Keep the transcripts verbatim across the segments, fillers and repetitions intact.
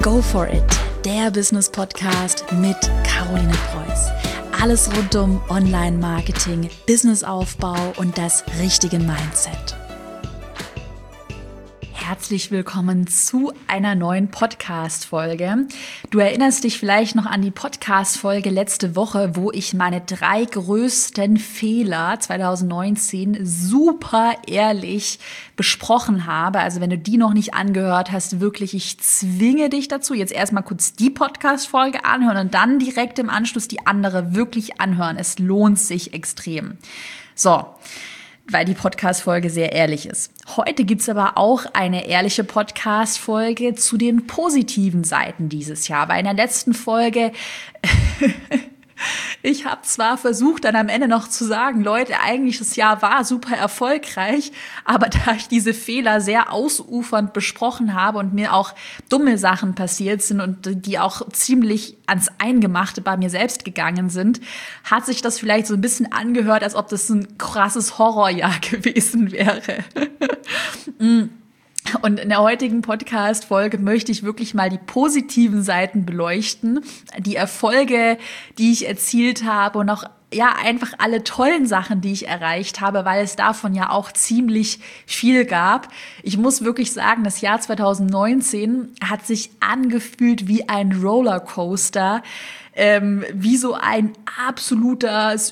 Go for it, der Business-Podcast mit Caroline Preuß. Alles rund um Online-Marketing, Businessaufbau und das richtige Mindset. Herzlich willkommen zu einer neuen Podcast-Folge. Du erinnerst dich vielleicht noch an die Podcast-Folge letzte Woche, wo ich meine drei größten Fehler zwanzig neunzehn super ehrlich besprochen habe. Also wenn du die noch nicht angehört hast, wirklich, ich zwinge dich dazu, jetzt erstmal kurz die Podcast-Folge anhören und dann direkt im Anschluss die andere wirklich anhören. Es lohnt sich extrem. So, weil die Podcast-Folge sehr ehrlich ist. Heute gibt's aber auch eine ehrliche Podcast-Folge zu den positiven Seiten dieses Jahr. Weil in der letzten Folge, ich habe zwar versucht, dann am Ende noch zu sagen, Leute, eigentlich das Jahr war super erfolgreich, aber da ich diese Fehler sehr ausufernd besprochen habe und mir auch dumme Sachen passiert sind und die auch ziemlich ans Eingemachte bei mir selbst gegangen sind, hat sich das vielleicht so ein bisschen angehört, als ob das ein krasses Horrorjahr gewesen wäre. Und in der heutigen Podcast-Folge möchte ich wirklich mal die positiven Seiten beleuchten, die Erfolge, die ich erzielt habe und auch ja einfach alle tollen Sachen, die ich erreicht habe, weil es davon ja auch ziemlich viel gab. Ich muss wirklich sagen, das Jahr zwanzig neunzehn hat sich angefühlt wie ein Rollercoaster. Ähm, wie so ein absolutes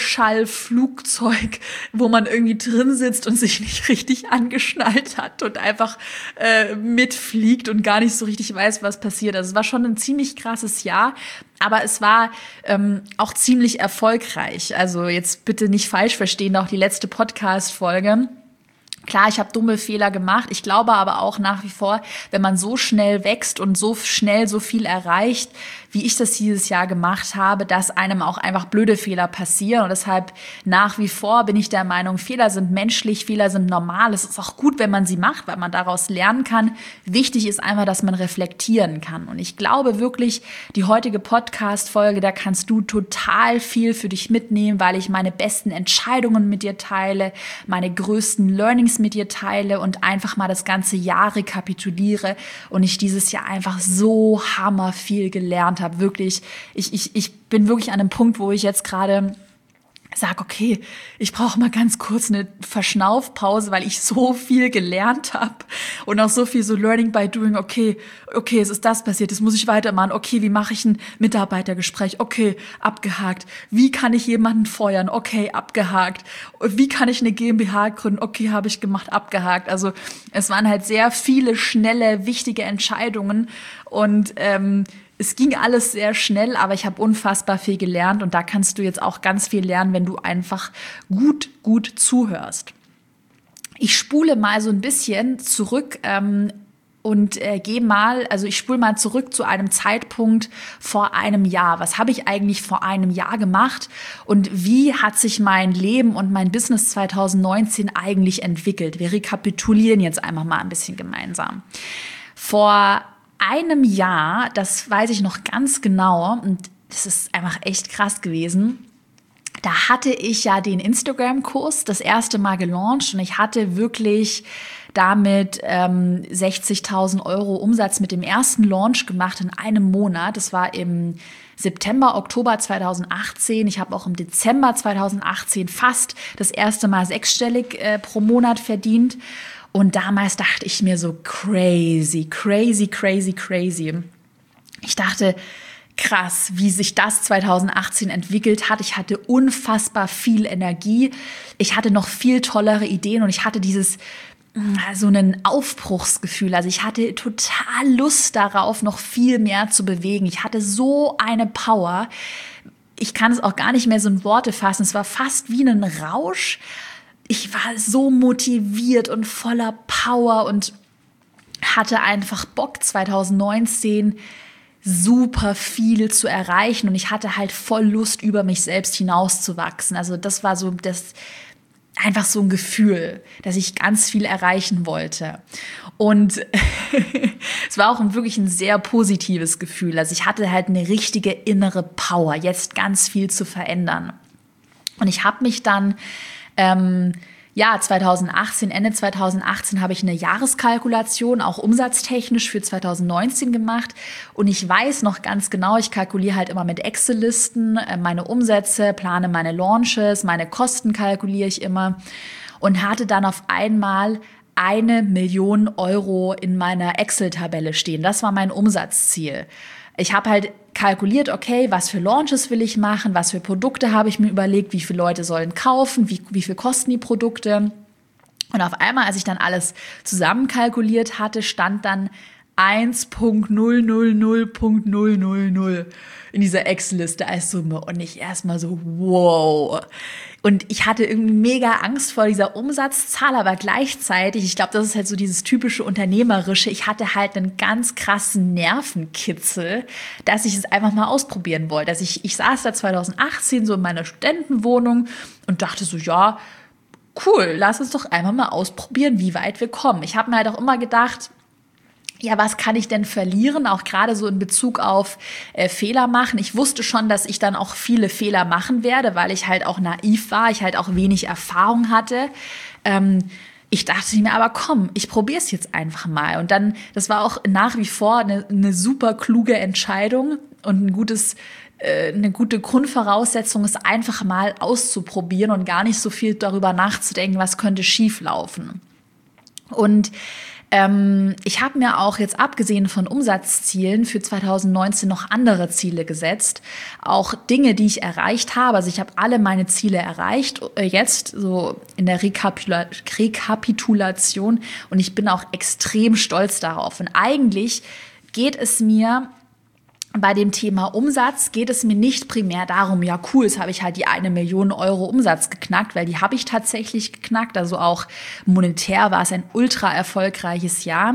Überschallflugzeug, wo man irgendwie drin sitzt und sich nicht richtig angeschnallt hat und einfach äh, mitfliegt und gar nicht so richtig weiß, was passiert. Also es war schon ein ziemlich krasses Jahr, aber es war ähm, auch ziemlich erfolgreich. Also jetzt bitte nicht falsch verstehen, auch die letzte Podcast-Folge. Klar, ich habe dumme Fehler gemacht. Ich glaube aber auch nach wie vor, wenn man so schnell wächst und so schnell so viel erreicht, wie ich das dieses Jahr gemacht habe, dass einem auch einfach blöde Fehler passieren. Und deshalb nach wie vor bin ich der Meinung, Fehler sind menschlich, Fehler sind normal. Es ist auch gut, wenn man sie macht, weil man daraus lernen kann. Wichtig ist einfach, dass man reflektieren kann. Und ich glaube wirklich, die heutige Podcast-Folge, da kannst du total viel für dich mitnehmen, weil ich meine besten Entscheidungen mit dir teile, meine größten Learnings mit dir teile und einfach mal das ganze Jahr rekapituliere und ich dieses Jahr einfach so hammer viel gelernt habe. Wirklich, ich, ich, ich bin wirklich an einem Punkt, wo ich jetzt gerade sag, okay, ich brauche mal ganz kurz eine Verschnaufpause, weil ich so viel gelernt habe und auch so viel so Learning by Doing. Okay, okay, es ist das passiert, jetzt muss ich weitermachen. Okay, wie mache ich ein Mitarbeitergespräch? Okay, abgehakt. Wie kann ich jemanden feuern? Okay, abgehakt. Wie kann ich eine GmbH gründen? Okay, habe ich gemacht, abgehakt. Also es waren halt sehr viele schnelle, wichtige Entscheidungen und ähm, es ging alles sehr schnell, aber ich habe unfassbar viel gelernt und da kannst du jetzt auch ganz viel lernen, wenn du einfach gut, gut zuhörst. Ich spule mal so ein bisschen zurück ähm, und äh, gehe mal, also ich spule mal zurück zu einem Zeitpunkt vor einem Jahr. Was habe ich eigentlich vor einem Jahr gemacht und wie hat sich mein Leben und mein Business zwanzig neunzehn eigentlich entwickelt? Wir rekapitulieren jetzt einfach mal ein bisschen gemeinsam. Vor einem Jahr, das weiß ich noch ganz genau und das ist einfach echt krass gewesen, da hatte ich ja den Instagram-Kurs das erste Mal gelauncht und ich hatte wirklich damit ähm, sechzigtausend Euro Umsatz mit dem ersten Launch gemacht in einem Monat. Das war im September, Oktober zwanzig achtzehn. Ich habe auch im Dezember zwanzig achtzehn fast das erste Mal sechsstellig äh, pro Monat verdient. Und damals dachte ich mir so crazy, crazy, crazy, crazy. Ich dachte, krass, wie sich das zwanzig achtzehn entwickelt hat. Ich hatte unfassbar viel Energie. Ich hatte noch viel tollere Ideen und ich hatte dieses so ein Aufbruchsgefühl. Also ich hatte total Lust darauf, noch viel mehr zu bewegen. Ich hatte so eine Power. Ich kann es auch gar nicht mehr so in Worte fassen. Es war fast wie ein Rausch. Ich war so motiviert und voller Power und hatte einfach Bock, zwanzig neunzehn super viel zu erreichen. Und ich hatte halt voll Lust, über mich selbst hinauszuwachsen. Also das war so das einfach so ein Gefühl, dass ich ganz viel erreichen wollte. Und es war auch ein, wirklich ein sehr positives Gefühl. Also ich hatte halt eine richtige innere Power, jetzt ganz viel zu verändern. Und ich habe mich dann ähm, Ja, zweitausendachtzehn, Ende zweitausendachtzehn habe ich eine Jahreskalkulation, auch umsatztechnisch für zweitausendneunzehn gemacht. Und ich weiß noch ganz genau, ich kalkuliere halt immer mit Excel-Listen, meine Umsätze, plane meine Launches, meine Kosten kalkuliere ich immer und hatte dann auf einmal eine Million Euro in meiner Excel-Tabelle stehen. Das war mein Umsatzziel. Ich habe halt kalkuliert, okay, was für Launches will ich machen, was für Produkte habe ich mir überlegt, wie viele Leute sollen kaufen, wie, wie viel kosten die Produkte. Und auf einmal, als ich dann alles zusammenkalkuliert hatte, stand dann eins Komma null null null Komma null null null in dieser Excel-Liste als Summe. Und ich erstmal so, wow. Und ich hatte irgendwie mega Angst vor dieser Umsatzzahl, aber gleichzeitig, ich glaube, das ist halt so dieses typische Unternehmerische, ich hatte halt einen ganz krassen Nervenkitzel, dass ich es einfach mal ausprobieren wollte. Also ich, ich saß da zweitausendachtzehn so in meiner Studentenwohnung und dachte so, ja, cool, lass uns doch einfach mal ausprobieren, wie weit wir kommen. Ich habe mir halt auch immer gedacht, ja, was kann ich denn verlieren, auch gerade so in Bezug auf äh, Fehler machen. Ich wusste schon, dass ich dann auch viele Fehler machen werde, weil ich halt auch naiv war, ich halt auch wenig Erfahrung hatte. Ähm, ich dachte mir aber, komm, ich probiere es jetzt einfach mal. Und dann, das war auch nach wie vor eine, eine super kluge Entscheidung und ein gutes, äh, eine gute Grundvoraussetzung, es einfach mal auszuprobieren und gar nicht so viel darüber nachzudenken, was könnte schief laufen. Und Ähm, ich habe mir auch jetzt abgesehen von Umsatzzielen für zweitausendneunzehn noch andere Ziele gesetzt. Auch Dinge, die ich erreicht habe. Also ich habe alle meine Ziele erreicht, äh, jetzt so in der Rekapitula- Rekapitulation. Und ich bin auch extrem stolz darauf. Und eigentlich geht es mir bei dem Thema Umsatz geht es mir nicht primär darum, ja cool, jetzt habe ich halt die eine Million Euro Umsatz geknackt, weil die habe ich tatsächlich geknackt. Also auch monetär war es ein ultra erfolgreiches Jahr.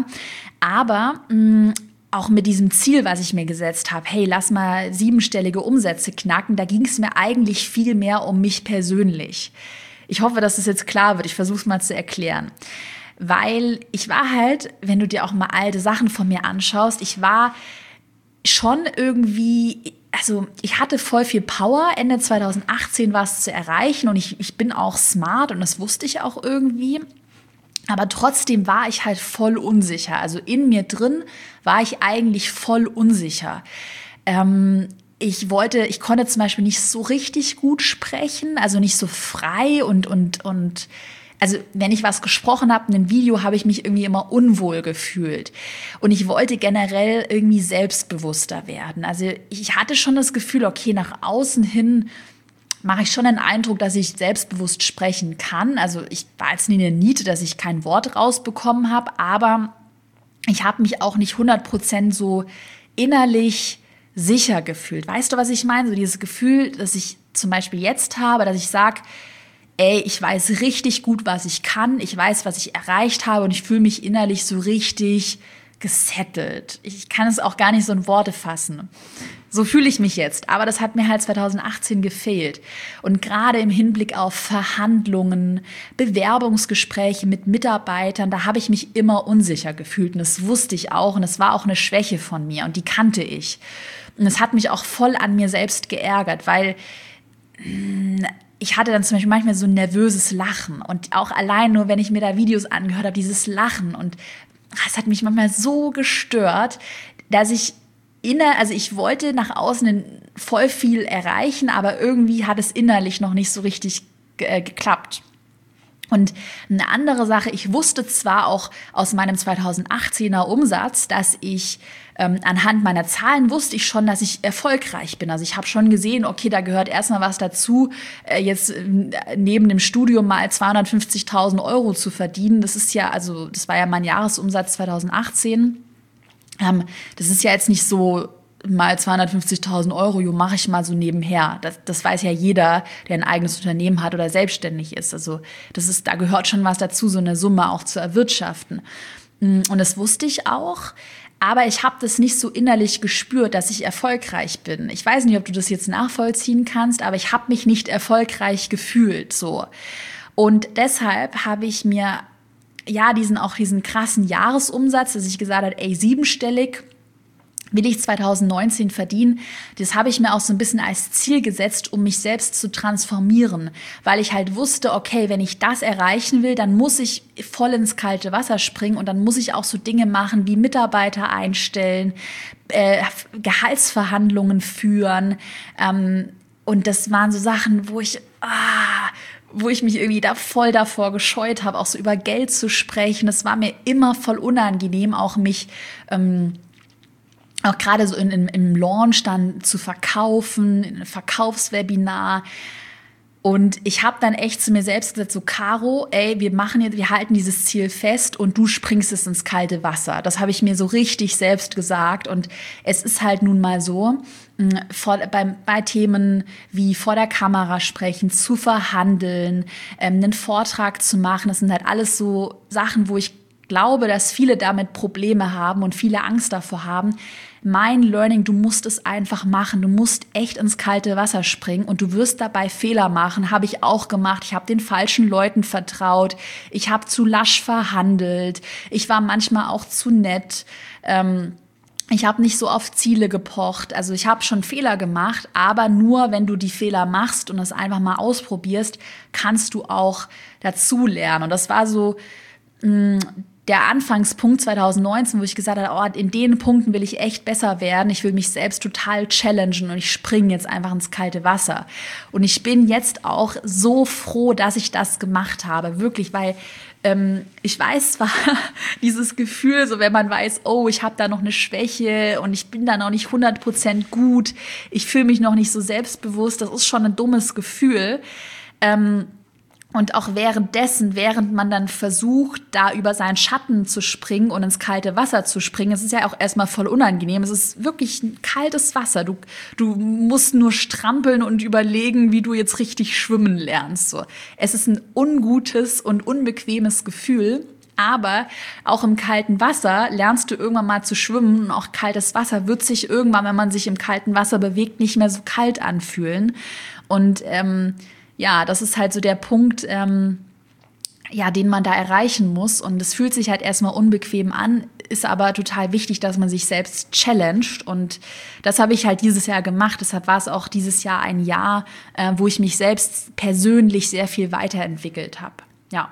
Aber mh, auch mit diesem Ziel, was ich mir gesetzt habe, hey, lass mal siebenstellige Umsätze knacken, da ging es mir eigentlich viel mehr um mich persönlich. Ich hoffe, dass es jetzt klar wird. Ich versuche es mal zu erklären. Weil ich war halt, wenn du dir auch mal alte Sachen von mir anschaust, ich war schon irgendwie, also ich hatte voll viel Power, Ende zweitausendachtzehn was zu erreichen und ich, ich bin auch smart und das wusste ich auch irgendwie. Aber trotzdem war ich halt voll unsicher. Also in mir drin war ich eigentlich voll unsicher. Ähm, ich wollte, ich konnte zum Beispiel nicht so richtig gut sprechen, also nicht so frei und, und, und also wenn ich was gesprochen habe in einem Video, habe ich mich irgendwie immer unwohl gefühlt. Und ich wollte generell irgendwie selbstbewusster werden. Also ich hatte schon das Gefühl, okay, nach außen hin mache ich schon den Eindruck, dass ich selbstbewusst sprechen kann. Also ich war jetzt nie eine Niete, dass ich kein Wort rausbekommen habe, aber ich habe mich auch nicht hundert Prozent so innerlich sicher gefühlt. Weißt du, was ich meine? So dieses Gefühl, das ich zum Beispiel jetzt habe, dass ich sage, ey, ich weiß richtig gut, was ich kann, ich weiß, was ich erreicht habe und ich fühle mich innerlich so richtig gesettelt. Ich kann es auch gar nicht so in Worte fassen. So fühle ich mich jetzt, aber das hat mir halt zweitausendachtzehn gefehlt. Und gerade im Hinblick auf Verhandlungen, Bewerbungsgespräche mit Mitarbeitern, da habe ich mich immer unsicher gefühlt und das wusste ich auch und es war auch eine Schwäche von mir und die kannte ich. Und es hat mich auch voll an mir selbst geärgert, weil ich hatte dann zum Beispiel manchmal so ein nervöses Lachen und auch allein nur, wenn ich mir da Videos angehört habe, dieses Lachen und es hat mich manchmal so gestört, dass ich inner, also ich wollte nach außen voll viel erreichen, aber irgendwie hat es innerlich noch nicht so richtig äh, geklappt. Und eine andere Sache, ich wusste zwar auch aus meinem zweitausendachtzehner Umsatz, dass ich ähm, anhand meiner Zahlen wusste ich schon, dass ich erfolgreich bin. Also ich habe schon gesehen, okay, da gehört erstmal was dazu, äh, jetzt äh, neben dem Studium mal zweihundertfünfzigtausend Euro zu verdienen. Das ist ja, also das war ja mein Jahresumsatz zweitausendachtzehn. Ähm, das ist ja jetzt nicht so mal zweihundertfünfzigtausend Euro, jo, mache ich mal so nebenher. Das, das weiß ja jeder, der ein eigenes Unternehmen hat oder selbstständig ist. Also das ist, da gehört schon was dazu, so eine Summe auch zu erwirtschaften. Und das wusste ich auch, aber ich habe das nicht so innerlich gespürt, dass ich erfolgreich bin. Ich weiß nicht, ob du das jetzt nachvollziehen kannst, aber ich habe mich nicht erfolgreich gefühlt, so. Und deshalb habe ich mir ja diesen auch diesen krassen Jahresumsatz, dass ich gesagt habe, ey, siebenstellig, will ich zwanzig neunzehn verdienen? Das habe ich mir auch so ein bisschen als Ziel gesetzt, um mich selbst zu transformieren, weil ich halt wusste, okay, wenn ich das erreichen will, dann muss ich voll ins kalte Wasser springen und dann muss ich auch so Dinge machen wie Mitarbeiter einstellen, äh, Gehaltsverhandlungen führen, ähm, und das waren so Sachen, wo ich ah, wo ich mich irgendwie da voll davor gescheut habe, auch so über Geld zu sprechen. Das war mir immer voll unangenehm, auch mich ähm, auch gerade so in, in, im Launch dann zu verkaufen, in einem Verkaufswebinar. Und ich habe dann echt zu mir selbst gesagt, so Caro, ey, wir machen jetzt, wir halten dieses Ziel fest und du springst es ins kalte Wasser. Das habe ich mir so richtig selbst gesagt. Und es ist halt nun mal so, vor, bei, bei Themen wie vor der Kamera sprechen, zu verhandeln, ähm, einen Vortrag zu machen, das sind halt alles so Sachen, wo ich glaube, dass viele damit Probleme haben und viele Angst davor haben. Mein Learning, du musst es einfach machen. Du musst echt ins kalte Wasser springen und du wirst dabei Fehler machen. Habe ich auch gemacht. Ich habe den falschen Leuten vertraut. Ich habe zu lasch verhandelt. Ich war manchmal auch zu nett. Ähm, ich habe nicht so auf Ziele gepocht. Also ich habe schon Fehler gemacht, aber nur wenn du die Fehler machst und es einfach mal ausprobierst, kannst du auch dazu lernen. Und das war so mh, der Anfangspunkt zwanzig neunzehn, wo ich gesagt habe, oh, in den Punkten will ich echt besser werden. Ich will mich selbst total challengen und ich springe jetzt einfach ins kalte Wasser. Und ich bin jetzt auch so froh, dass ich das gemacht habe. Wirklich, weil ähm, ich weiß zwar dieses Gefühl, so wenn man weiß, oh, ich habe da noch eine Schwäche und ich bin da noch nicht hundert Prozent gut. Ich fühle mich noch nicht so selbstbewusst. Das ist schon ein dummes Gefühl. Ähm, Und auch währenddessen, während man dann versucht, da über seinen Schatten zu springen und ins kalte Wasser zu springen, es ist ja auch erstmal voll unangenehm. Es ist wirklich ein kaltes Wasser. Du, du musst nur strampeln und überlegen, wie du jetzt richtig schwimmen lernst. So. Es ist ein ungutes und unbequemes Gefühl. Aber auch im kalten Wasser lernst du irgendwann mal zu schwimmen. Und auch kaltes Wasser wird sich irgendwann, wenn man sich im kalten Wasser bewegt, nicht mehr so kalt anfühlen. Und ähm, ja, das ist halt so der Punkt, ähm, ja, den man da erreichen muss. Und es fühlt sich halt erstmal unbequem an, ist aber total wichtig, dass man sich selbst challenged. Und das habe ich halt dieses Jahr gemacht. Deshalb war es auch dieses Jahr ein Jahr, äh, wo ich mich selbst persönlich sehr viel weiterentwickelt habe. Ja,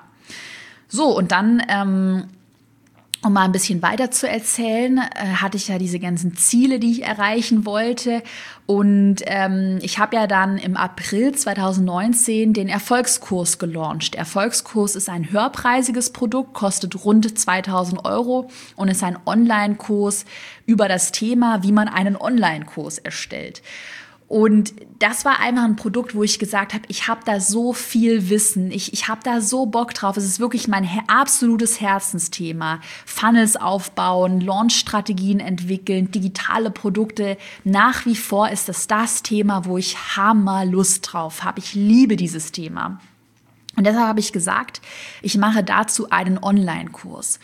so und dann ähm, um mal ein bisschen weiter zu erzählen, äh, hatte ich ja diese ganzen Ziele, die ich erreichen wollte. Und ähm, ich habe ja dann im April zwanzig neunzehn den Erfolgskurs gelauncht. Der Erfolgskurs ist ein höherpreisiges Produkt, kostet rund zweitausend Euro und ist ein Online-Kurs über das Thema, wie man einen Online-Kurs erstellt. Und das war einfach ein Produkt, wo ich gesagt habe, ich habe da so viel Wissen, ich, ich habe da so Bock drauf. Es ist wirklich mein her- absolutes Herzensthema. Funnels aufbauen, Launch-Strategien entwickeln, digitale Produkte. Nach wie vor ist das das Thema, wo ich hammer Lust drauf habe. Ich liebe dieses Thema. Und deshalb habe ich gesagt, ich mache dazu einen Online-Kurs.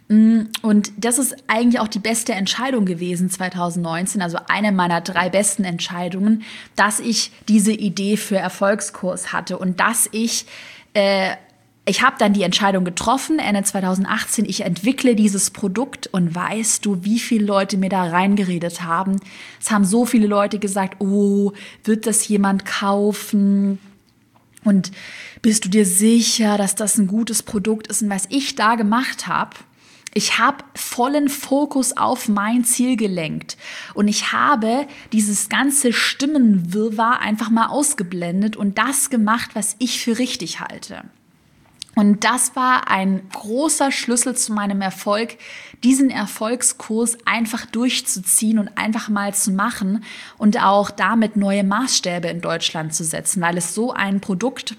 Und das ist eigentlich auch die beste Entscheidung gewesen zwanzig neunzehn, also eine meiner drei besten Entscheidungen, dass ich diese Idee für Erfolgskurs hatte und dass ich, äh, ich habe dann die Entscheidung getroffen, Ende zwanzig achtzehn, ich entwickle dieses Produkt und weißt du, wie viele Leute mir da reingeredet haben? Es haben so viele Leute gesagt, oh, wird das jemand kaufen? Und bist du dir sicher, dass das ein gutes Produkt ist? Und was ich da gemacht habe, ich habe vollen Fokus auf mein Ziel gelenkt und ich habe dieses ganze Stimmenwirrwarr einfach mal ausgeblendet und das gemacht, was ich für richtig halte. Und das war ein großer Schlüssel zu meinem Erfolg, diesen Erfolgskurs einfach durchzuziehen und einfach mal zu machen und auch damit neue Maßstäbe in Deutschland zu setzen, weil es so ein Produkt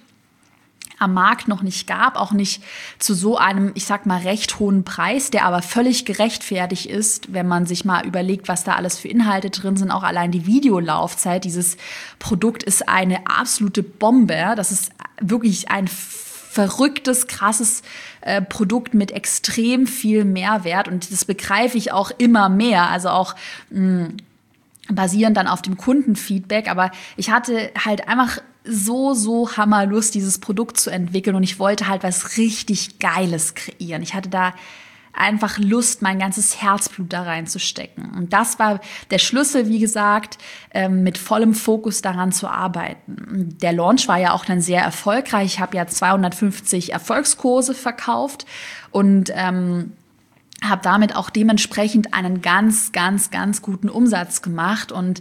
am Markt noch nicht gab, auch nicht zu so einem, ich sag mal, recht hohen Preis, der aber völlig gerechtfertigt ist, wenn man sich mal überlegt, was da alles für Inhalte drin sind, auch allein die Videolaufzeit. Dieses Produkt ist eine absolute Bombe. Das ist wirklich ein verrücktes, krasses äh, Produkt mit extrem viel Mehrwert und das begreife ich auch immer mehr, also auch mh, basierend dann auf dem Kundenfeedback, aber ich hatte halt einfach so, so Hammerlust, dieses Produkt zu entwickeln und ich wollte halt was richtig Geiles kreieren. Ich hatte da einfach Lust, mein ganzes Herzblut da reinzustecken. Und das war der Schlüssel, wie gesagt, mit vollem Fokus daran zu arbeiten. Der Launch war ja auch dann sehr erfolgreich. Ich habe ja zweihundertfünfzig Erfolgskurse verkauft und ähm, habe damit auch dementsprechend einen ganz, ganz, ganz guten Umsatz gemacht. Und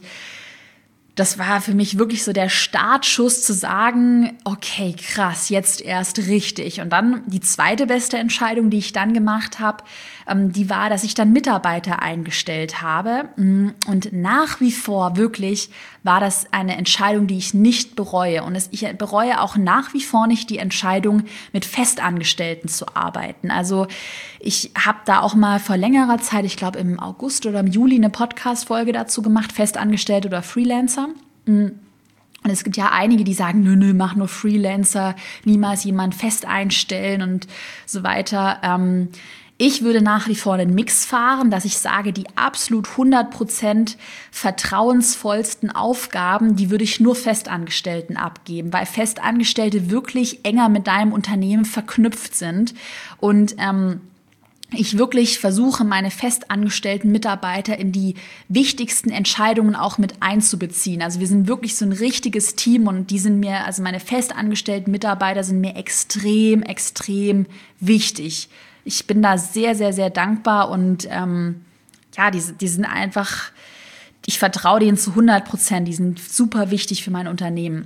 das war für mich wirklich so der Startschuss zu sagen, okay, krass, jetzt erst richtig. Und dann die zweite beste Entscheidung, die ich dann gemacht habe, ähm, die war, dass ich dann Mitarbeiter eingestellt habe. Und nach wie vor wirklich war das eine Entscheidung, die ich nicht bereue. Und es, ich bereue auch nach wie vor nicht die Entscheidung, mit Festangestellten zu arbeiten. Also ich habe da auch mal vor längerer Zeit, ich glaube im August oder im Juli, eine Podcast-Folge dazu gemacht, Festangestellte oder Freelancer. Und es gibt ja einige, die sagen, nö, nö, mach nur Freelancer, niemals jemand fest einstellen und so weiter. Ähm, Ich würde nach wie vor einen Mix fahren, dass ich sage, die absolut hundert Prozent vertrauensvollsten Aufgaben, die würde ich nur Festangestellten abgeben, weil Festangestellte wirklich enger mit deinem Unternehmen verknüpft sind und ähm, ich wirklich versuche, meine festangestellten Mitarbeiter in die wichtigsten Entscheidungen auch mit einzubeziehen. Also wir sind wirklich so ein richtiges Team und die sind mir, also meine festangestellten Mitarbeiter sind mir extrem, extrem wichtig. Ich bin da sehr, sehr, sehr dankbar und ähm, ja, die, die sind einfach, ich vertraue denen zu hundert Prozent, die sind super wichtig für mein Unternehmen.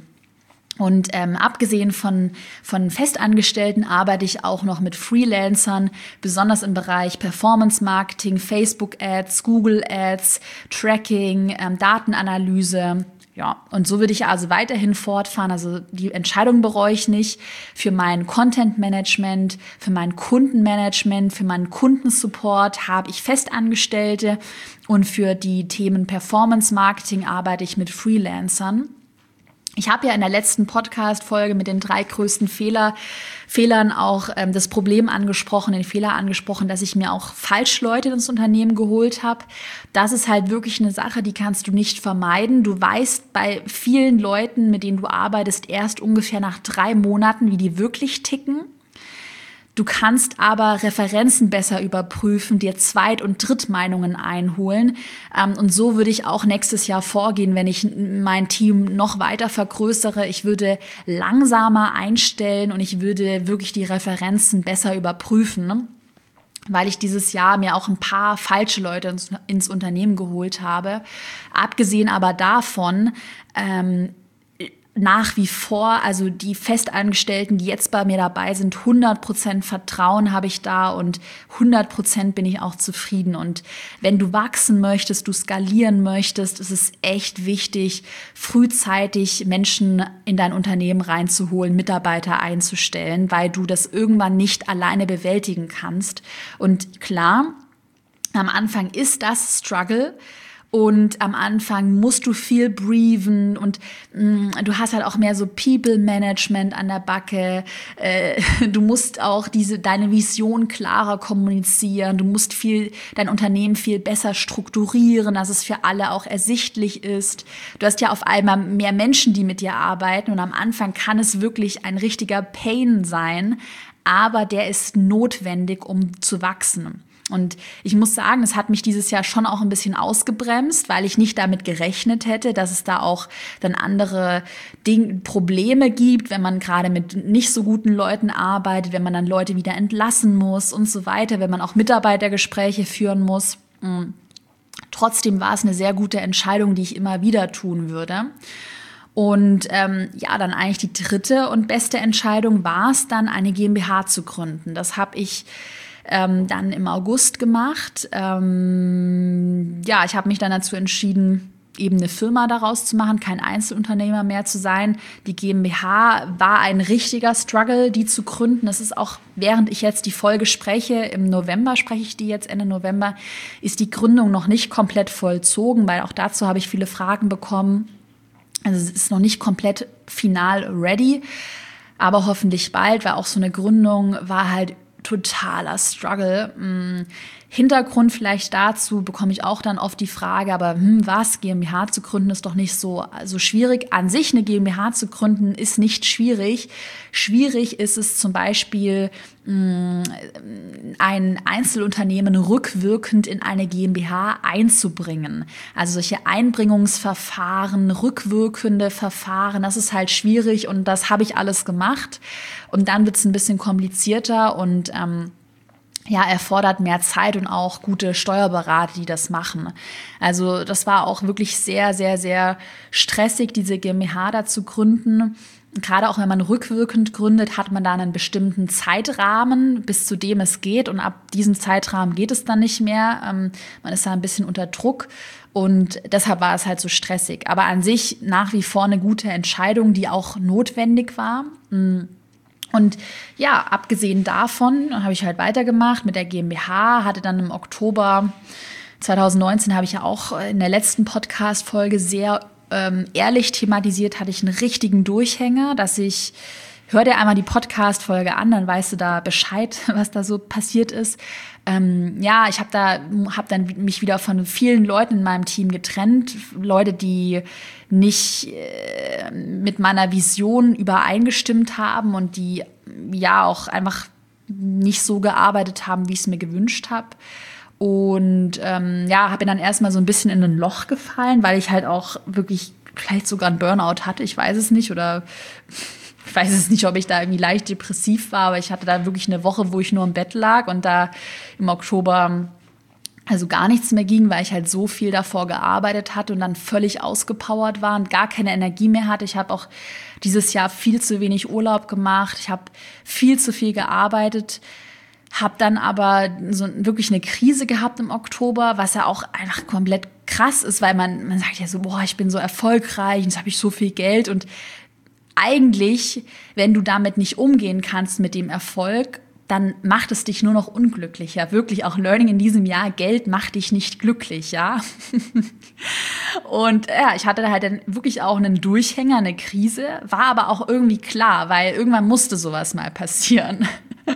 Und ähm, abgesehen von, von Festangestellten arbeite ich auch noch mit Freelancern, besonders im Bereich Performance Marketing, Facebook Ads, Google Ads, Tracking, ähm, Datenanalyse. Ja, und so würde ich also weiterhin fortfahren. Also die Entscheidung bereue ich nicht. Für mein Content Management, für mein Kundenmanagement, für meinen Kundensupport habe ich Festangestellte und für die Themen Performance Marketing arbeite ich mit Freelancern. Ich habe ja in der letzten Podcast-Folge mit den drei größten Fehler, Fehlern auch ähm, das Problem angesprochen, den Fehler angesprochen, dass ich mir auch Falschleute ins Unternehmen geholt habe. Das ist halt wirklich eine Sache, die kannst du nicht vermeiden. Du weißt bei vielen Leuten, mit denen du arbeitest, erst ungefähr nach drei Monaten, wie die wirklich ticken. Du kannst aber Referenzen besser überprüfen, dir Zweit- und Drittmeinungen einholen. Und so würde ich auch nächstes Jahr vorgehen, wenn ich mein Team noch weiter vergrößere. Ich würde langsamer einstellen und ich würde wirklich die Referenzen besser überprüfen, weil ich dieses Jahr mir auch ein paar falsche Leute ins, ins Unternehmen geholt habe. Abgesehen aber davon, ähm, nach wie vor, also die Festangestellten, die jetzt bei mir dabei sind, hundert Prozent Vertrauen habe ich da und hundert Prozent bin ich auch zufrieden. Und wenn du wachsen möchtest, du skalieren möchtest, ist es echt wichtig, frühzeitig Menschen in dein Unternehmen reinzuholen, Mitarbeiter einzustellen, weil du das irgendwann nicht alleine bewältigen kannst. Und klar, am Anfang ist das Struggle. Und am Anfang musst du viel briefen und mh, du hast halt auch mehr so People-Management an der Backe. Äh, du musst auch diese deine Vision klarer kommunizieren. Du musst viel dein Unternehmen viel besser strukturieren, dass es für alle auch ersichtlich ist. Du hast ja auf einmal mehr Menschen, die mit dir arbeiten und am Anfang kann es wirklich ein richtiger Pain sein, aber der ist notwendig, um zu wachsen. Und ich muss sagen, es hat mich dieses Jahr schon auch ein bisschen ausgebremst, weil ich nicht damit gerechnet hätte, dass es da auch dann andere Ding- Probleme gibt, wenn man gerade mit nicht so guten Leuten arbeitet, wenn man dann Leute wieder entlassen muss und so weiter, wenn man auch Mitarbeitergespräche führen muss. Trotzdem war es eine sehr gute Entscheidung, die ich immer wieder tun würde. Und ähm, ja, dann eigentlich die dritte und beste Entscheidung war es dann, eine GmbH zu gründen. Das habe ich Ähm, dann im August gemacht. Ähm, ja, ich habe mich dann dazu entschieden, eben eine Firma daraus zu machen, kein Einzelunternehmer mehr zu sein. Die GmbH war ein richtiger Struggle, die zu gründen. Das ist auch, während ich jetzt die Folge spreche, im November spreche ich die jetzt, Ende November, ist die Gründung noch nicht komplett vollzogen, weil auch dazu habe ich viele Fragen bekommen. Also es ist noch nicht komplett final ready, aber hoffentlich bald, weil auch so eine Gründung war halt totaler Struggle. Hm, Hintergrund vielleicht dazu bekomme ich auch dann oft die Frage, aber hm, was, GmbH zu gründen ist doch nicht so, so schwierig. An sich eine GmbH zu gründen ist nicht schwierig. Schwierig ist es zum Beispiel, ein Einzelunternehmen rückwirkend in eine GmbH einzubringen. Also solche Einbringungsverfahren, rückwirkende Verfahren, das ist halt schwierig und das habe ich alles gemacht. Und dann wird es ein bisschen komplizierter und ähm, ja, erfordert mehr Zeit und auch gute Steuerberater, die das machen. Also das war auch wirklich sehr, sehr, sehr stressig, diese GmbH da zu gründen. Gerade auch wenn man rückwirkend gründet, hat man da einen bestimmten Zeitrahmen, bis zu dem es geht. Und ab diesem Zeitrahmen geht es dann nicht mehr. Ähm, man ist da ein bisschen unter Druck. Und deshalb war es halt so stressig. Aber an sich nach wie vor eine gute Entscheidung, die auch notwendig war. Und ja, abgesehen davon habe ich halt weitergemacht mit der GmbH, hatte dann im Oktober zwanzig neunzehn, habe ich ja auch in der letzten Podcast-Folge sehr ähm, ehrlich thematisiert, hatte ich einen richtigen Durchhänger, dass ich, hör dir einmal die Podcast-Folge an, dann weißt du da Bescheid, was da so passiert ist. Ähm, ja, ich habe da hab dann mich wieder von vielen Leuten in meinem Team getrennt, Leute, die nicht äh, mit meiner Vision übereingestimmt haben und die ja auch einfach nicht so gearbeitet haben, wie ich es mir gewünscht habe. Und ähm, ja, habe dann erstmal so ein bisschen in ein Loch gefallen, weil ich halt auch wirklich vielleicht sogar einen Burnout hatte, ich weiß es nicht, oder ich weiß es nicht, ob ich da irgendwie leicht depressiv war, aber ich hatte da wirklich eine Woche, wo ich nur im Bett lag und da im Oktober also gar nichts mehr ging, weil ich halt so viel davor gearbeitet hatte und dann völlig ausgepowert war und gar keine Energie mehr hatte. Ich habe auch dieses Jahr viel zu wenig Urlaub gemacht, ich habe viel zu viel gearbeitet, habe dann aber so wirklich eine Krise gehabt im Oktober, was ja auch einfach komplett krass ist, weil man, man sagt ja so, boah, ich bin so erfolgreich, jetzt habe ich so viel Geld und eigentlich, wenn du damit nicht umgehen kannst mit dem Erfolg, dann macht es dich nur noch unglücklicher. Wirklich auch Learning in diesem Jahr, Geld macht dich nicht glücklich, ja. Und ja, ich hatte halt dann wirklich auch einen Durchhänger, eine Krise, war aber auch irgendwie klar, weil irgendwann musste sowas mal passieren.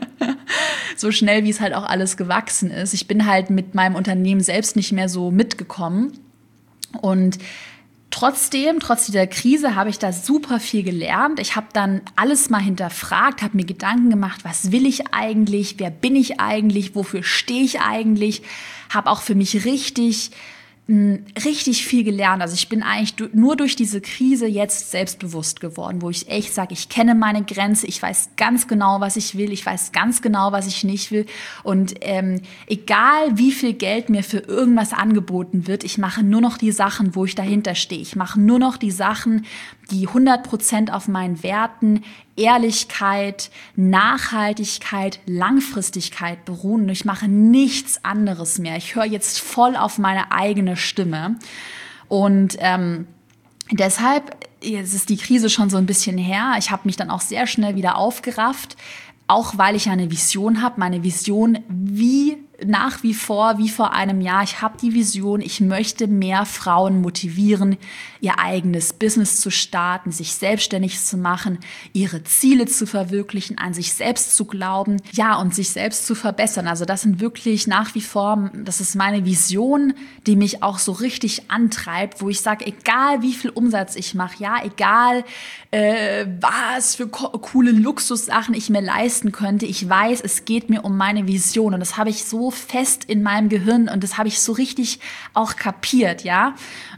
So schnell, wie es halt auch alles gewachsen ist. Ich bin halt mit meinem Unternehmen selbst nicht mehr so mitgekommen. Und Trotzdem, trotz dieser Krise habe ich da super viel gelernt. Ich habe dann alles mal hinterfragt, habe mir Gedanken gemacht, was will ich eigentlich, wer bin ich eigentlich, wofür stehe ich eigentlich, habe auch für mich richtig, richtig viel gelernt. Also ich bin eigentlich nur durch diese Krise jetzt selbstbewusst geworden, wo ich echt sage, ich kenne meine Grenze, ich weiß ganz genau, was ich will, ich weiß ganz genau, was ich nicht will. Und ähm, egal, wie viel Geld mir für irgendwas angeboten wird, ich mache nur noch die Sachen, wo ich dahinter stehe. Ich mache nur noch die Sachen, die hundert Prozent auf meinen Werten, Ehrlichkeit, Nachhaltigkeit, Langfristigkeit beruhen. Und ich mache nichts anderes mehr. Ich höre jetzt voll auf meine eigene Stimme. Und ähm, deshalb, jetzt ist die Krise schon so ein bisschen her. Ich habe mich dann auch sehr schnell wieder aufgerafft, auch weil ich ja eine Vision habe. Meine Vision, wie nach wie vor, wie vor einem Jahr. Ich habe die Vision, ich möchte mehr Frauen motivieren, ihr eigenes Business zu starten, sich selbstständig zu machen, ihre Ziele zu verwirklichen, an sich selbst zu glauben, ja, und sich selbst zu verbessern. Also das sind wirklich nach wie vor, das ist meine Vision, die mich auch so richtig antreibt, wo ich sage, egal wie viel Umsatz ich mache, ja, egal äh, was für co- coole Luxussachen ich mir leisten könnte, ich weiß, es geht mir um meine Vision und das habe ich so fest in meinem Gehirn und das habe ich so richtig auch kapiert, ja.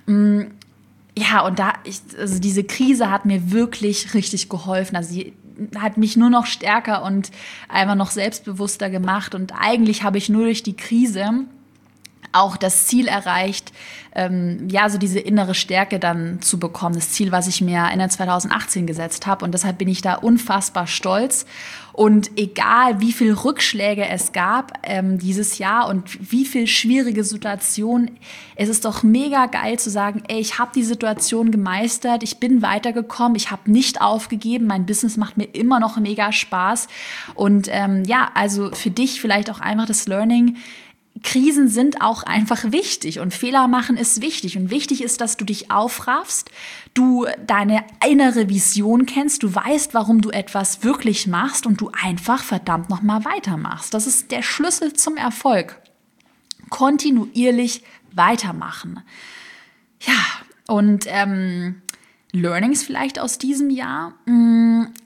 Ja, und da, ich, also diese Krise hat mir wirklich richtig geholfen. Also sie hat mich nur noch stärker und einfach noch selbstbewusster gemacht und eigentlich habe ich nur durch die Krise auch das Ziel erreicht, ähm, ja, so diese innere Stärke dann zu bekommen. Das Ziel, was ich mir Ende zwanzig achtzehn gesetzt habe. Und deshalb bin ich da unfassbar stolz. Und egal, wie viel Rückschläge es gab ähm, dieses Jahr und wie viel schwierige Situationen, es ist doch mega geil zu sagen, ey, ich habe die Situation gemeistert, ich bin weitergekommen, ich habe nicht aufgegeben, mein Business macht mir immer noch mega Spaß. Und ähm, ja, also für dich vielleicht auch einfach das Learning, Krisen sind auch einfach wichtig und Fehler machen ist wichtig. Und wichtig ist, dass du dich aufraffst, du deine innere Vision kennst, du weißt, warum du etwas wirklich machst und du einfach verdammt nochmal weitermachst. Das ist der Schlüssel zum Erfolg. Kontinuierlich weitermachen. Ja, und ähm, Learnings vielleicht aus diesem Jahr.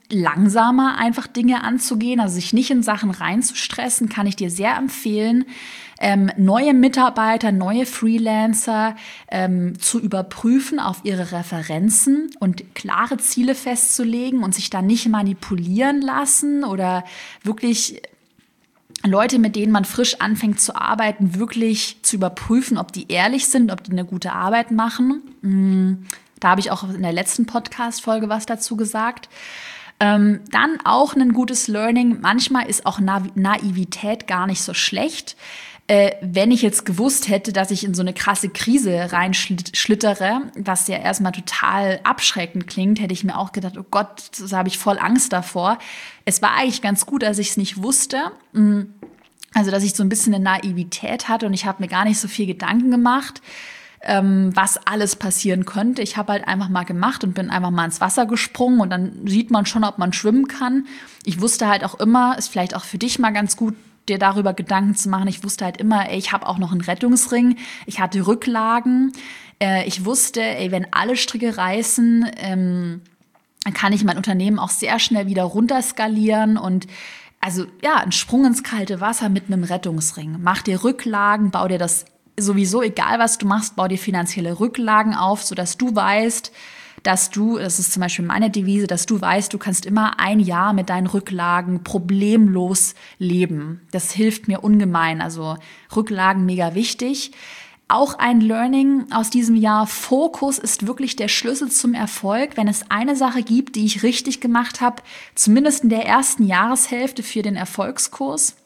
langsamer einfach Dinge anzugehen, also sich nicht in Sachen reinzustressen, kann ich dir sehr empfehlen. Ähm, neue Mitarbeiter, neue Freelancer ähm, zu überprüfen auf ihre Referenzen und klare Ziele festzulegen und sich dann nicht manipulieren lassen oder wirklich Leute, mit denen man frisch anfängt zu arbeiten, wirklich zu überprüfen, ob die ehrlich sind, ob die eine gute Arbeit machen. Da habe ich auch in der letzten Podcast-Folge was dazu gesagt. Ähm, dann auch ein gutes Learning. Manchmal ist auch Na- Naivität gar nicht so schlecht. Äh, wenn ich jetzt gewusst hätte, dass ich in so eine krasse Krise reinschlittere, was ja erstmal total abschreckend klingt, hätte ich mir auch gedacht, oh Gott, da habe ich voll Angst davor. Es war eigentlich ganz gut, dass ich es nicht wusste. Also, dass ich so ein bisschen eine Naivität hatte und ich habe mir gar nicht so viel Gedanken gemacht, ähm, was alles passieren könnte. Ich habe halt einfach mal gemacht und bin einfach mal ins Wasser gesprungen und dann sieht man schon, ob man schwimmen kann. Ich wusste halt auch immer, ist vielleicht auch für dich mal ganz gut, dir darüber Gedanken zu machen. Ich wusste halt immer, ey, ich habe auch noch einen Rettungsring. Ich hatte Rücklagen. Äh, ich wusste, ey, wenn alle Stricke reißen, ähm, dann kann ich mein Unternehmen auch sehr schnell wieder runterskalieren und also ja, ein Sprung ins kalte Wasser mit einem Rettungsring. Mach dir Rücklagen, bau dir das sowieso, egal was du machst, bau dir finanzielle Rücklagen auf, sodass du weißt, dass du, das ist zum Beispiel meine Devise, dass du weißt, du kannst immer ein Jahr mit deinen Rücklagen problemlos leben. Das hilft mir ungemein. Also Rücklagen mega wichtig. Auch ein Learning aus diesem Jahr: Fokus ist wirklich der Schlüssel zum Erfolg. Wenn es eine Sache gibt, die ich richtig gemacht habe, zumindest in der ersten Jahreshälfte für den Erfolgskurs: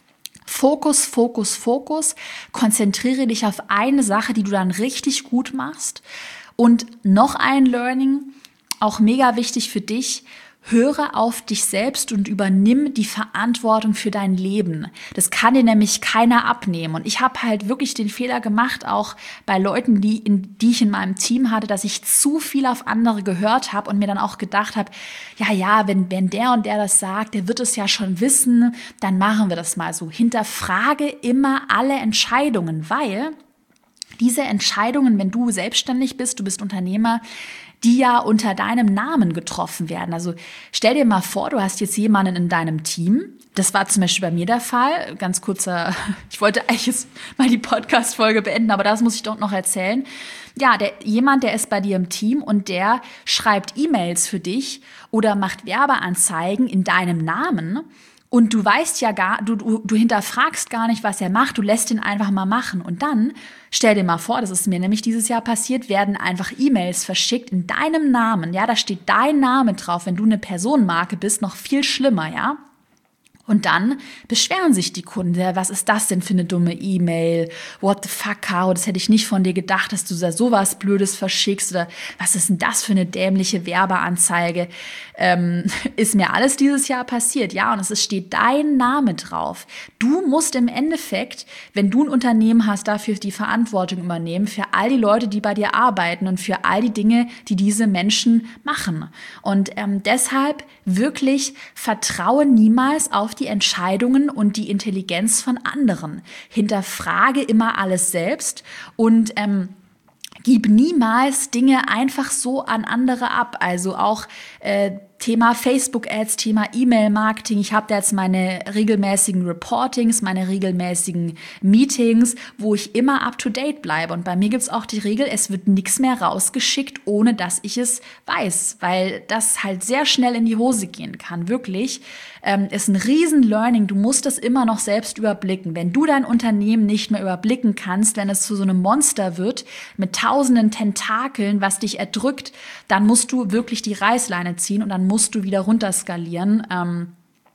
Fokus, Fokus, Fokus. Konzentriere dich auf eine Sache, die du dann richtig gut machst. Und noch ein Learning, auch mega wichtig für dich: Höre auf dich selbst und übernimm die Verantwortung für dein Leben. Das kann dir nämlich keiner abnehmen. Und ich habe halt wirklich den Fehler gemacht, auch bei Leuten, die, in, die ich in meinem Team hatte, dass ich zu viel auf andere gehört habe und mir dann auch gedacht habe, ja, ja, wenn, wenn der und der das sagt, der wird es ja schon wissen, dann machen wir das mal so. Hinterfrage immer alle Entscheidungen, weil diese Entscheidungen, wenn du selbstständig bist, du bist Unternehmer, die ja unter deinem Namen getroffen werden. Also stell dir mal vor, du hast jetzt jemanden in deinem Team. Das war zum Beispiel bei mir der Fall. Ganz kurzer, ich wollte eigentlich jetzt mal die Podcast-Folge beenden, aber das muss ich doch noch erzählen. Ja, der, jemand, der ist bei dir im Team und der schreibt E-Mails für dich oder macht Werbeanzeigen in deinem Namen. Und du weißt ja gar, du, du, du hinterfragst gar nicht, was er macht, du lässt ihn einfach mal machen. Und dann, stell dir mal vor, das ist mir nämlich dieses Jahr passiert, werden einfach E-Mails verschickt in deinem Namen. Ja, da steht dein Name drauf, wenn du eine Personenmarke bist, noch viel schlimmer, ja. Und dann beschweren sich die Kunden, ja, was ist das denn für eine dumme E-Mail? What the fuck, Caro, das hätte ich nicht von dir gedacht, dass du da sowas Blödes verschickst, oder was ist denn das für eine dämliche Werbeanzeige? Ähm, ist mir alles dieses Jahr passiert, ja, und es steht dein Name drauf. Du musst im Endeffekt, wenn du ein Unternehmen hast, dafür die Verantwortung übernehmen für all die Leute, die bei dir arbeiten und für all die Dinge, die diese Menschen machen. Und ähm, deshalb wirklich vertraue niemals auf die Entscheidungen und die Intelligenz von anderen. Hinterfrage immer alles selbst und ähm, gib niemals Dinge einfach so an andere ab. Also auch äh, Thema Facebook-Ads, Thema E-Mail-Marketing. Ich habe da jetzt meine regelmäßigen Reportings, meine regelmäßigen Meetings, wo ich immer up-to-date bleibe. Und bei mir gibt es auch die Regel, es wird nichts mehr rausgeschickt, ohne dass ich es weiß, weil das halt sehr schnell in die Hose gehen kann. Wirklich, ähm, ist ein riesen Learning. Du musst das immer noch selbst überblicken. Wenn du dein Unternehmen nicht mehr überblicken kannst, wenn es zu so einem Monster wird mit tausenden Tentakeln, was dich erdrückt, dann musst du wirklich die Reißleine ziehen und dann musst du wieder runterskalieren. Ähm,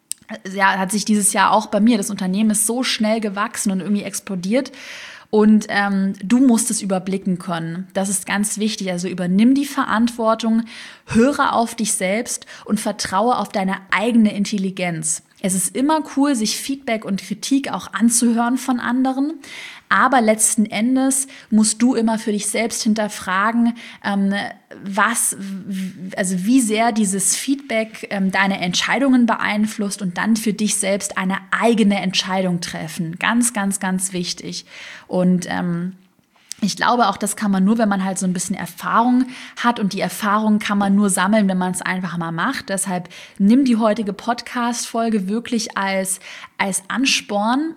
ja, hat sich dieses Jahr auch bei mir, das Unternehmen ist so schnell gewachsen und irgendwie explodiert. Und ähm, du musst es überblicken können. Das ist ganz wichtig. Also übernimm die Verantwortung, höre auf dich selbst und vertraue auf deine eigene Intelligenz. Es ist immer cool, sich Feedback und Kritik auch anzuhören von anderen. Aber letzten Endes musst du immer für dich selbst hinterfragen, ähm, was, also wie sehr dieses Feedback ähm, deine Entscheidungen beeinflusst und dann für dich selbst eine eigene Entscheidung treffen. Ganz, ganz, ganz wichtig. Und ähm, Ich glaube, auch das kann man nur, wenn man halt so ein bisschen Erfahrung hat, und die Erfahrung kann man nur sammeln, wenn man es einfach mal macht. Deshalb nimm die heutige Podcast-Folge wirklich als, als Ansporn,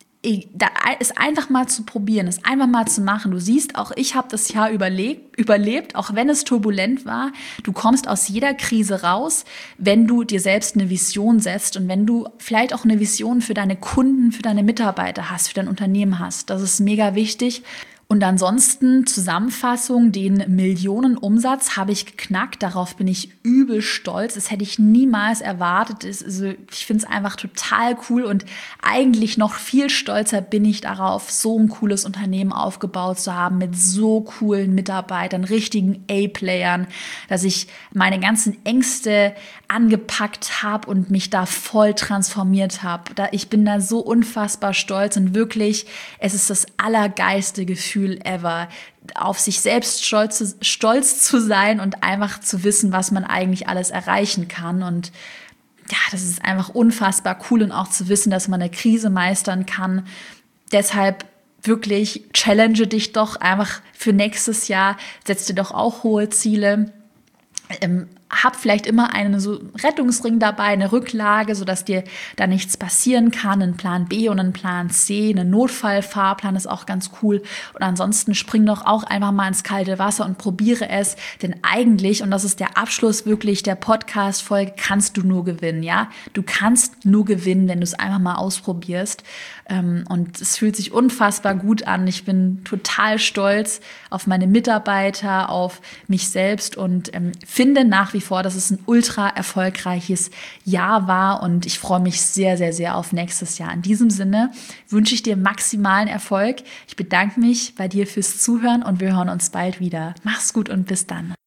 da ist einfach mal zu probieren, es einfach mal zu machen. Du siehst, auch ich habe das Jahr überlebt, überlebt, auch wenn es turbulent war. Du kommst aus jeder Krise raus, wenn du dir selbst eine Vision setzt und wenn du vielleicht auch eine Vision für deine Kunden, für deine Mitarbeiter hast, für dein Unternehmen hast. Das ist mega wichtig. Und ansonsten Zusammenfassung, den Millionenumsatz habe ich geknackt. Darauf bin ich übel stolz. Das hätte ich niemals erwartet. Also ich finde es einfach total cool und eigentlich noch viel stolzer bin ich darauf, so ein cooles Unternehmen aufgebaut zu haben mit so coolen Mitarbeitern, richtigen A-Playern, dass ich meine ganzen Ängste angepackt habe und mich da voll transformiert habe. Ich bin da so unfassbar stolz und wirklich, es ist das allergeilste Gefühl ever, auf sich selbst stolz, stolz zu sein und einfach zu wissen, was man eigentlich alles erreichen kann. Und ja, das ist einfach unfassbar cool und auch zu wissen, dass man eine Krise meistern kann. Deshalb wirklich challenge dich doch einfach für nächstes Jahr, setz dir doch auch hohe Ziele. Ähm, hab vielleicht immer einen so Rettungsring dabei, eine Rücklage, sodass dir da nichts passieren kann, einen Plan B und einen Plan C, einen Notfallfahrplan ist auch ganz cool. Und ansonsten spring doch auch einfach mal ins kalte Wasser und probiere es, denn eigentlich, und das ist der Abschluss wirklich der Podcast-Folge, kannst du nur gewinnen, ja? Du kannst nur gewinnen, wenn du es einfach mal ausprobierst. Und es fühlt sich unfassbar gut an. Ich bin total stolz auf meine Mitarbeiter, auf mich selbst und finde nach wie vor, dass es ein ultra erfolgreiches Jahr war und ich freue mich sehr, sehr, sehr auf nächstes Jahr. In diesem Sinne wünsche ich dir maximalen Erfolg. Ich bedanke mich bei dir fürs Zuhören und wir hören uns bald wieder. Mach's gut und bis dann.